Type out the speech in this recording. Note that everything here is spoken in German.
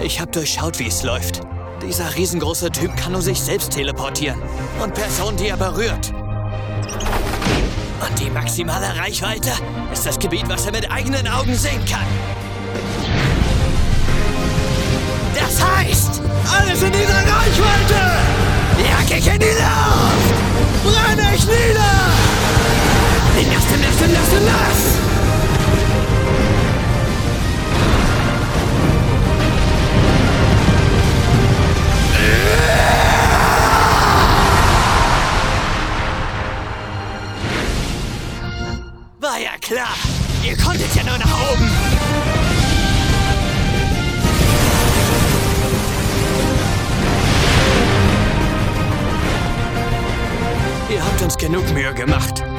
Ich habe durchschaut, wie es läuft. Dieser riesengroße Typ kann nur sich selbst teleportieren. Und Personen, die er berührt. Und die maximale Reichweite ist das Gebiet, was er mit eigenen Augen sehen kann. Das heißt, alles in dieser Reichweite! Jag ich in die Luft! Brenne ich nieder! Lass! War ja klar! Ihr konntet ja nur nach oben! Ihr habt uns genug Mühe gemacht.